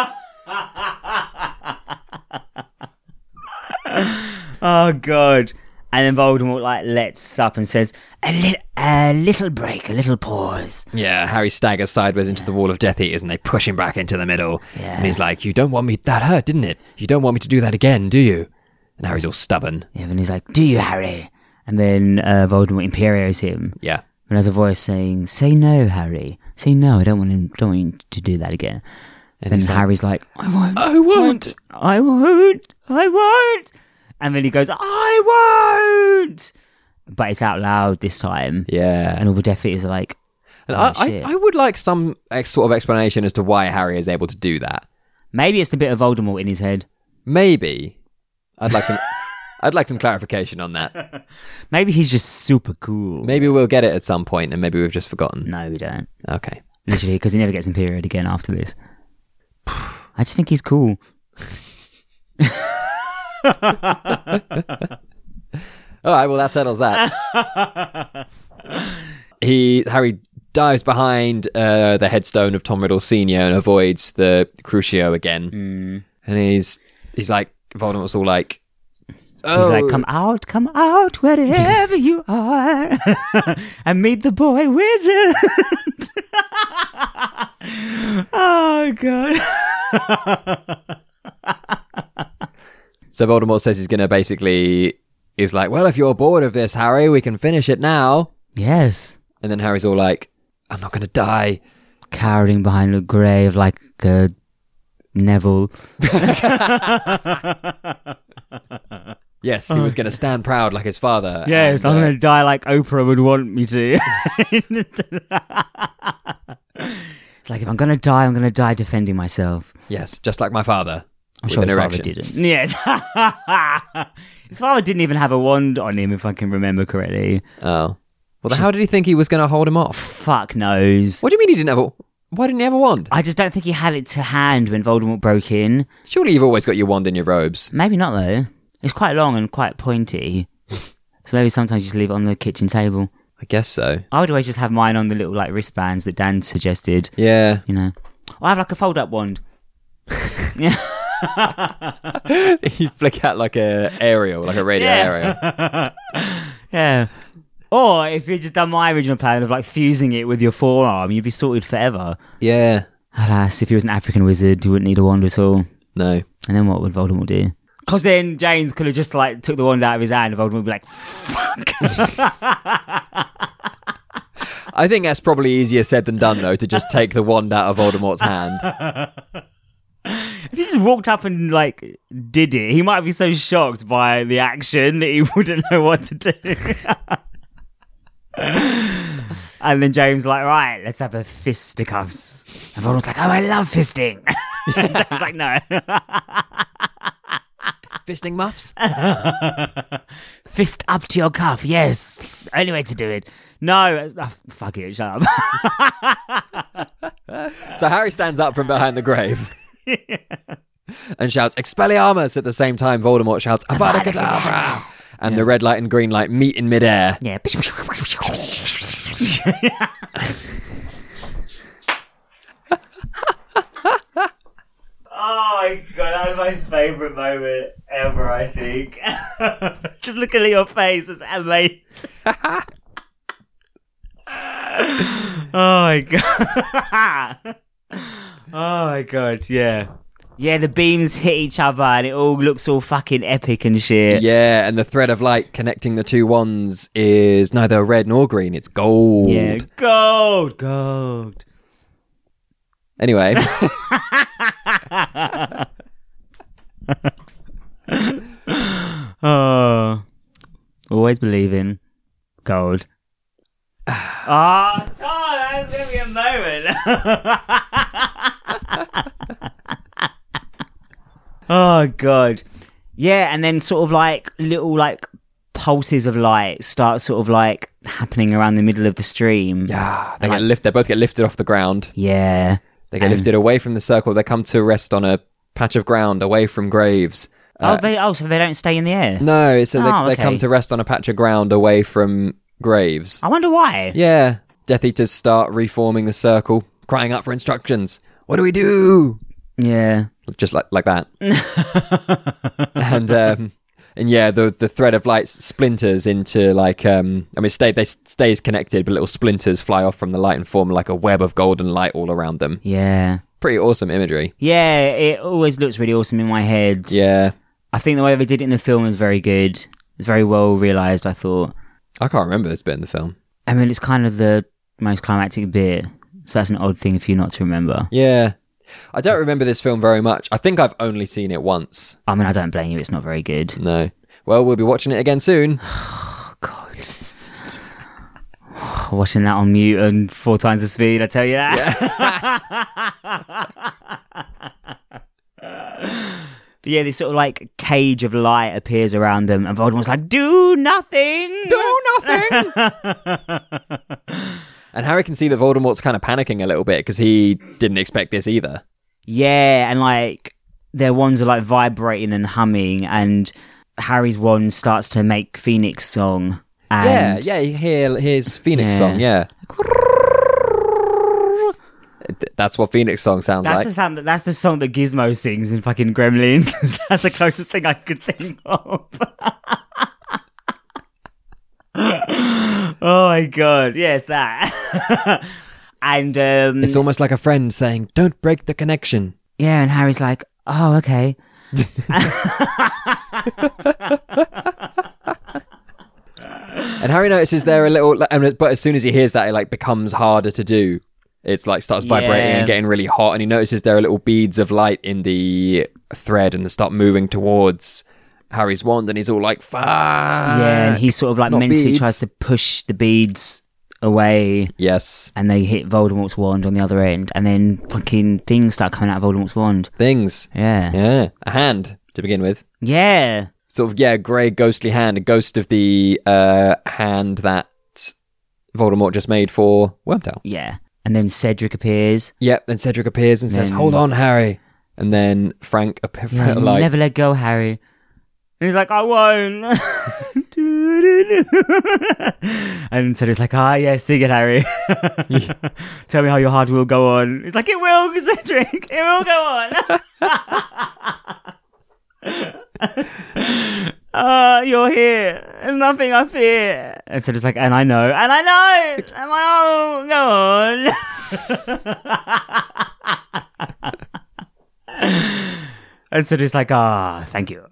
Oh god. And then Voldemort like lets up and says, a, li- a little break, a little pause. Yeah, Harry staggers sideways into the wall of Death Eaters and they push him back into the middle. Yeah. And he's like, you don't want me... That hurt, didn't it? You don't want me to do that again, do you? And Harry's all stubborn. Yeah, and he's like, do you, Harry? And then uh, Voldemort imperios him. Yeah. And there's a voice saying, say no, Harry. Say no, I don't want him, don't want you to do that again. And, he's then like, Harry's like, I won't. I won't. I won't. I won't. And then he goes, I won't. But it's out loud this time. Yeah. And all the Death Eaters are like, And oh, I, I, shit. I would like some ex- sort of explanation as to why Harry is able to do that. Maybe it's the bit of Voldemort in his head. Maybe. I'd like some... I'd like some clarification on that. Maybe he's just super cool. Maybe we'll get it at some point and maybe we've just forgotten. No, we don't. Okay. Literally, because he never gets imperial again after this. I just think he's cool. All right, well, that settles that. he Harry dives behind uh, the headstone of Tom Riddle Senior and avoids the Crucio again. Mm. And he's he's like, Voldemort's all like, oh. He's like, come out, come out, wherever you are, and meet the boy wizard. Oh, God. So Voldemort says he's going to basically, he's like, well, if you're bored of this, Harry, we can finish it now. Yes. And then Harry's all like, I'm not going to die. Cowering behind a grave like a Neville. Yes, he was going to stand proud like his father. Yes, and, I'm uh, going to die like Oprah would want me to. It's like, if I'm going to die, I'm going to die defending myself. Yes, just like my father. I'm with sure an his erection. father didn't. Yes. His father didn't even have a wand on him, if I can remember correctly. Oh. Well, then how did he think he was going to hold him off? Fuck knows. What do you mean he didn't have a... Why didn't he have a wand? I just don't think he had it to hand when Voldemort broke in. Surely you've always got your wand in your robes. Maybe not, though. It's quite long and quite pointy. So maybe sometimes you just leave it on the kitchen table. I guess so. I would always just have mine on the little like wristbands that Dan suggested. Yeah. You know, I have like a fold-up wand. Yeah. You flick out like a aerial, like a radio aerial. Yeah. Or if you just done my original plan of like fusing it with your forearm, you'd be sorted forever. Yeah. Alas, if he was an African wizard, you wouldn't need a wand at all. No. And then what would Voldemort do? Because then James could have just like took the wand out of his hand and Voldemort would be like, fuck. I think that's probably easier said than done, though, to just take the wand out of Voldemort's hand. If he just walked up and like did it, he might be so shocked by the action that he wouldn't know what to do. And then James like, right, let's have a fisticuffs. And Voldemort's like, oh, I love fisting. And James like, no. Fisting muffs? Fist up to your cuff, yes. Only way to do it. No, it's- oh, fuck it, shut up. So Harry stands up from behind the grave and shouts Expelliarmus. At the same time, Voldemort shouts Avada Kedavra, and Yeah. the red light and green light meet in midair. Yeah. Oh my god, that was my favourite moment ever, I think. Just looking at your face was amazing. Oh my god. Oh my god, yeah. Yeah, the beams hit each other and it all looks all fucking epic and shit. Yeah, and the thread of light connecting the two wands is neither red nor green, it's gold. Yeah, gold, gold. Anyway. Oh, always believe in gold. Oh, Tom, that's gonna be a moment. Oh god, yeah, and then sort of like little like pulses of light start sort of like happening around the middle of the stream. Yeah, they And get like- lift. They both get lifted off the ground. Yeah, They get And- lifted away from the circle. They come to rest on a patch of ground away from graves. Uh, oh, they oh, so they don't stay in the air. no, so they, Oh, they okay. come to rest on a patch of ground away from graves. I wonder why. Yeah, Death Eaters start reforming the circle, crying out for instructions. What do we do? Yeah. Just like like that. and um, and yeah, the the thread of light splinters into like um, I mean, stay they stays connected, but little splinters fly off from the light and form like a web of golden light all around them. Yeah. Pretty awesome imagery. Yeah, it always looks really awesome in my head. Yeah, I think the way they did it in the film was very good. It's very well realised, I thought. I can't remember this bit in the film. I mean, it's kind of the most climactic bit, so that's an odd thing for you not to remember. Yeah, I don't remember this film very much. I think I've only seen it once. I mean, I don't blame you, it's not very good. No. Well, we'll be watching it again soon. Oh, God. Watching that on mute and four times the speed, I tell you that. But yeah, this sort of like cage of light appears around them, and Voldemort's like, "Do nothing, Do nothing. And Harry can see that Voldemort's kind of panicking a little bit because he didn't expect this either. Yeah, and like their wands are like vibrating and humming, and Harry's wand starts to make Phoenix song. And yeah, yeah, you hear his Phoenix Yeah. song, yeah. That's what Phoenix song sounds That's like. the sound. That's the song that Gizmo sings in fucking Gremlins. That's the closest thing I could think of. Oh my god! Yes, that. And um, It's almost like a friend saying, "Don't break the connection." yeah, and Harry's like, "Oh, okay." And Harry notices they're a little, and- but as soon as he hears that, it like becomes harder to do. It's like starts vibrating Yeah. and getting really hot, and he notices there are little beads of light in the thread, and they start moving towards Harry's wand, and he's all like, "Fuck!" Yeah, and he sort of like Not mentally beads. tries to push the beads away, Yes, and they hit Voldemort's wand on the other end, and then fucking things start coming out of Voldemort's wand. things. Yeah, Yeah, a hand to begin with. yeah, Sort of, yeah, grey ghostly hand, a ghost of the uh, hand that Voldemort just made for Wormtail. yeah. And then Cedric appears. Yep, then Cedric appears and says, Then- "Hold on, Harry." And then Frank appears, Yeah, like, never let go, Harry. And he's like, I won't. And Cedric's like, ah, yeah, sing it, Harry. Tell me how your heart will go on. He's like, it will, Cedric. It will go on. Uh, you're here. There's nothing I fear. And Cedric's like, and I know. And I know. And I oh, go on. And Cedric's like, ah, thank you.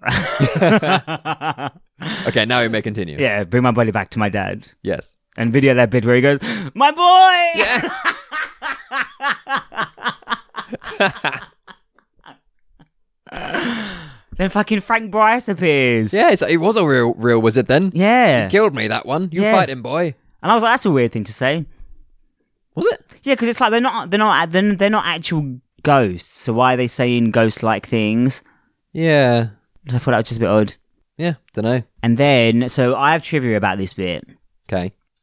okay, now we may continue. Yeah, bring my body back to my dad. Yes. And video that bit where he goes, my boy! Then fucking Frank Bryce appears. Yeah, so he was a real real wizard then. Yeah. He killed me, that one. You Yeah. fight him, boy. And I was like, that's a weird thing to say. Was it? Yeah, because it's like they're not, they're not, they're, they're not actual ghosts. So why are they saying ghost-like things? Yeah. I thought that was just a bit odd. Yeah, don't know. And then, so I have trivia about this bit. Okay.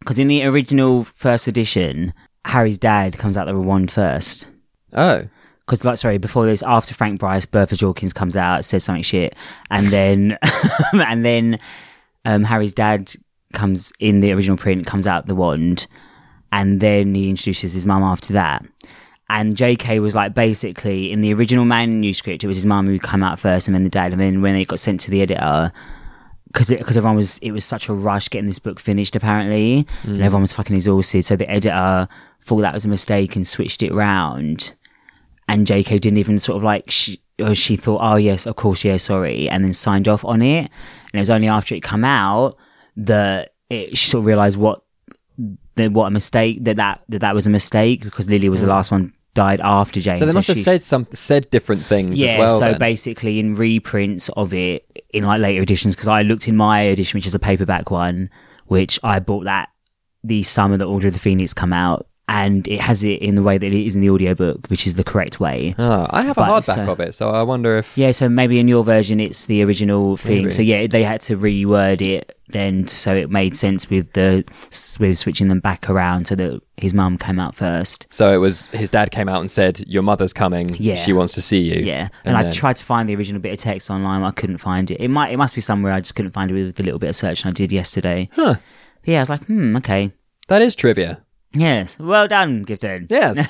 Because in the original first edition, Harry's dad comes out the wand first. Oh. Because, like, sorry, before this, after Frank Bryce, Bertha Jorkins comes out, says something shit, and then, and then, um, Harry's dad comes in the original print, comes out the wand, and then he introduces his mum after that. And J K was like, basically, in the original manuscript, it was his mum who came out first, and then the dad, and then when it got sent to the editor, because because everyone was, it was such a rush getting this book finished, apparently, mm. and everyone was fucking exhausted, so the editor thought that was a mistake and switched it round. And J K didn't even sort of like, she, or she thought, oh yes, of course, yeah, sorry, and then signed off on it. And it was only after it come out that it, she sort of realised what, the, what a mistake, that that, that that was a mistake, because Lily was mm. the last one, died after James. So they must so have said some, said different things yeah, as well. so then. basically in reprints of it, in like later editions, because I looked in my edition, which is a paperback one, which I bought that the summer that Order of the Phoenix come out, and it has it in the way that it is in the audiobook, which is the correct way. Oh, I have a But, hardback so- of it, so I wonder if... Yeah, so maybe in your version it's the original thing. Maybe. So yeah, they had to reword it then so it made sense with the with switching them back around so that his mum came out first. So it was, his dad came out and said, your mother's coming, Yeah. she wants to see you. Yeah, and, I then- tried to find the original bit of text online, I couldn't find it. It might, it must be somewhere. I just couldn't find it with the little bit of search I did yesterday. Huh. But yeah, I was like, hmm, okay, That is trivia. yes, well done, Gifted. Yes.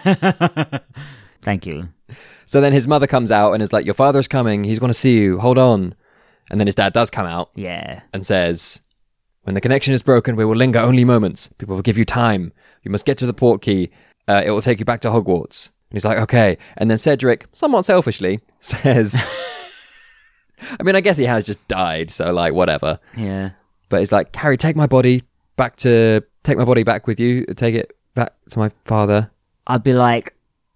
Thank you. So then his mother comes out and is like, your father's coming, he's going to see you, hold on. And then his dad does come out Yeah, and says, when the connection is broken, we will linger only moments. People will give you time. You must get to the port key. Uh, it will take you back to Hogwarts. And he's like, okay. And then Cedric, somewhat selfishly, says, I mean, I guess he has just died, so like, whatever. yeah. But he's like, Harry, take my body back to, take my body back with you. Take it back to my father. I'd be like,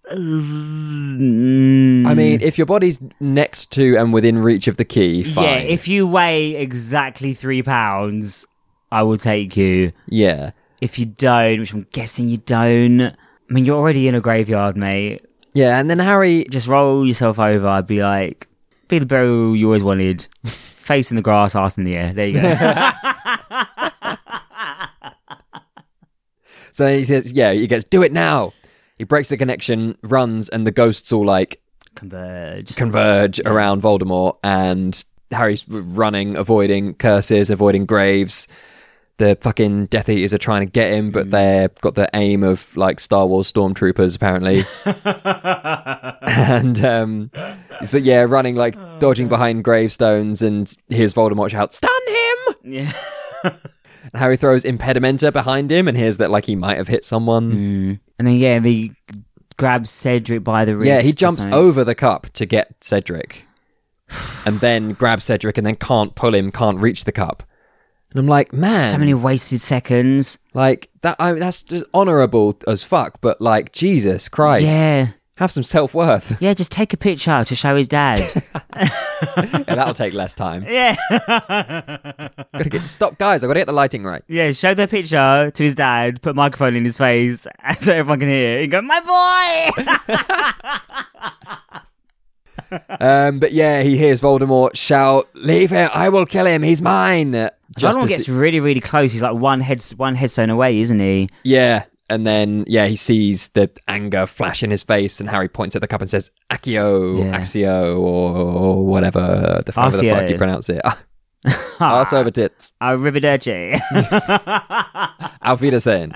mm, I mean, if your body's next to and within reach of the key, fine. yeah, if you weigh exactly three pounds, I will take you. Yeah. If you don't, which I'm guessing you don't, I mean, you're already in a graveyard, mate. Yeah, and then Harry... Just roll yourself over. I'd be like, be the burial you always wanted. Face in the grass, ass in the air. There you go. So he says, yeah, he gets, do it now. He breaks the connection, runs, and the ghosts all like Converge. converge around Voldemort, and Harry's running, avoiding curses, avoiding graves. The fucking Death Eaters are trying to get him, but they've got the aim of like Star Wars stormtroopers, apparently. and um, so yeah, running like dodging behind gravestones, and hears Voldemort shout, "Stun him!" Yeah. And Harry throws Impedimenta behind him, and hears that like he might have hit someone. Mm. And then, yeah, he grabs Cedric by the wrist. Yeah, he or jumps something. over the cup to get Cedric, and then grabs Cedric, and then can't pull him, can't reach the cup. And I'm like, man, So many wasted seconds. like that. I, that's just honourable as fuck, but like, Jesus Christ, Yeah. have some self worth. Yeah, just take a picture to show his dad. Yeah, that'll take less time. yeah. Gotta get stop, guys. I gotta get the lighting right. Yeah, show the picture to his dad, put a microphone in his face so everyone can hear it, and go, my boy! Um, but yeah, he hears Voldemort shout, "Leave him! I will kill him! He's mine!" Just Voldemort as gets he- really, really close. He's like one head, one headstone away, isn't he? yeah, and then yeah, he sees the anger flash in his face, and Harry points at the cup and says, "Accio, Yeah. Axio, or whatever the fuck, the fuck Arcio. you pronounce it." Arse over tits. Arrivederci. Auf Wiedersehen.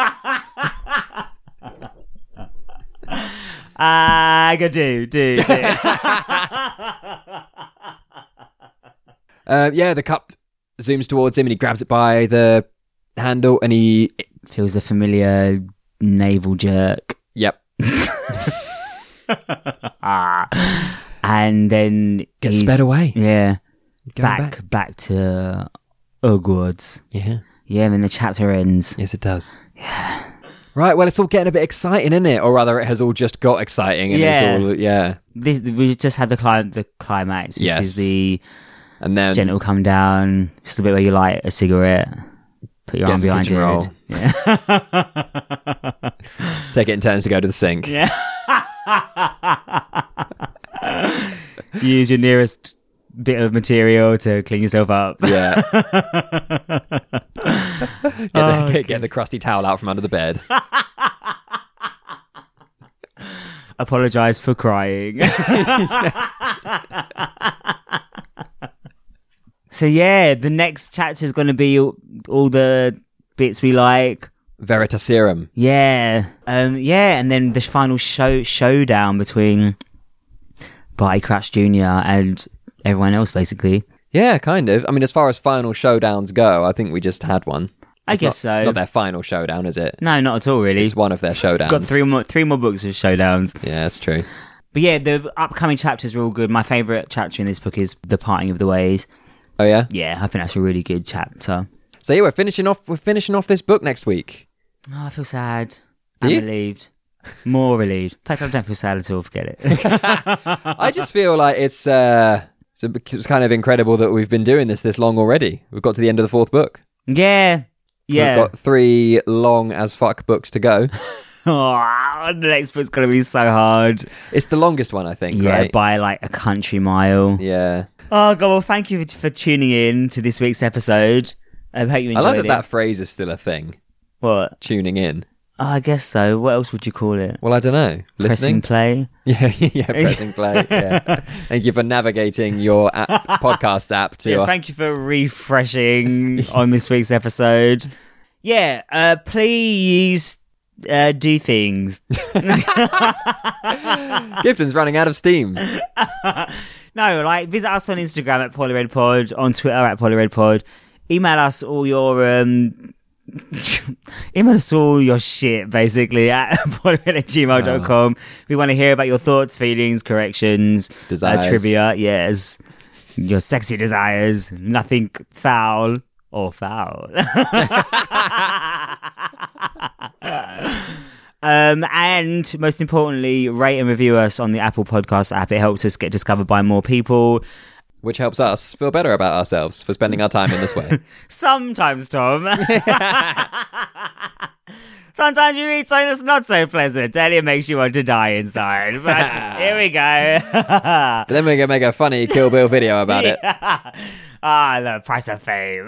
Ah, go do, do, do. Uh, yeah, the cup zooms towards him, and he grabs it by the handle, and he, Feels the familiar navel jerk. yep, Ah. And then gets he's- sped away. Yeah. Going Back, back, to Hogwarts. Yeah. Yeah, and then the chapter ends. Yes, it does. Yeah. Right, well, it's all getting a bit exciting, isn't it? Or rather, it has all just got exciting, and Yeah. it's all, yeah. This, we just had the cli- the climax, which Yes. is the And then, gentle come down. Just the bit where you light a cigarette, put your Get arm some behind pigeon your roll. head. Yeah. take it in turns to go to the sink. Yeah. Use your nearest bit of material to clean yourself up. Yeah. get, Oh, the, get, get the crusty towel out from under the bed. Apologise for crying. So yeah, the next chapter is going to be all, all the bits we like. Veritaserum. Yeah, um, yeah, and then the final show showdown between Barty Crouch Junior and everyone else, basically. Yeah, kind of. I mean, as far as final showdowns go, I think we just had one. I It's guess not, so. Not their final showdown, is it? No, not at all, really. It's one of their showdowns. Got three more, three more books of showdowns. Yeah, that's true. But yeah, the upcoming chapters are all good. My favourite chapter in this book is The Parting of the Ways. Oh yeah. Yeah, I think that's a really good chapter. So yeah, we're finishing off. We're finishing off this book next week. Oh, I feel sad. Do I'm you? relieved. More relieved. In fact, I don't feel sad at all. Forget it. I just feel like it's uh, it's, a- it's kind of incredible that we've been doing this this long already. We've got to the end of the fourth book. Yeah. Yeah. We've got three long as fuck books to go. Oh, the next book's going to be so hard. It's the longest one, I think. Yeah, Right? by like a country mile. Yeah. Oh, God. Well, thank you for tuning in to this week's episode. I hope you I enjoyed like that it. that phrase is still a thing. What? Tuning in. Oh, I guess so. What else would you call it? Well, I don't know. Pressing Listening. play? Yeah, yeah. Pressing play. Yeah. Thank you for navigating your app, podcast app to. Yeah, thank you for refreshing on this week's episode. Yeah, uh, please uh, do things. Gifton's running out of steam. No, like visit us on Instagram at PolyRedPod, on Twitter at PolyRedPod. Email us all your um, email us all your shit basically at polyred at gmail dot com. We want to hear about your thoughts, feelings, corrections, Desires. uh, trivia. Yes, your sexy desires. Nothing foul or foul. Um, and most importantly, rate and review us on the Apple Podcast app. It helps us get discovered by more people. Which helps us feel better about ourselves for spending our time in this way. Sometimes, Tom. Sometimes you read something that's not so pleasant and it makes you want to die inside. But here we go. But then we're going to make a funny Kill Bill video about it. Ah, the price of fame.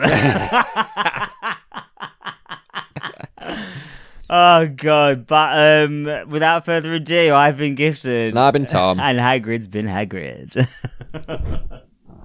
Oh, God. But um, without further ado, I've been Gifted. And I've been Tom. And Hagrid's been Hagrid.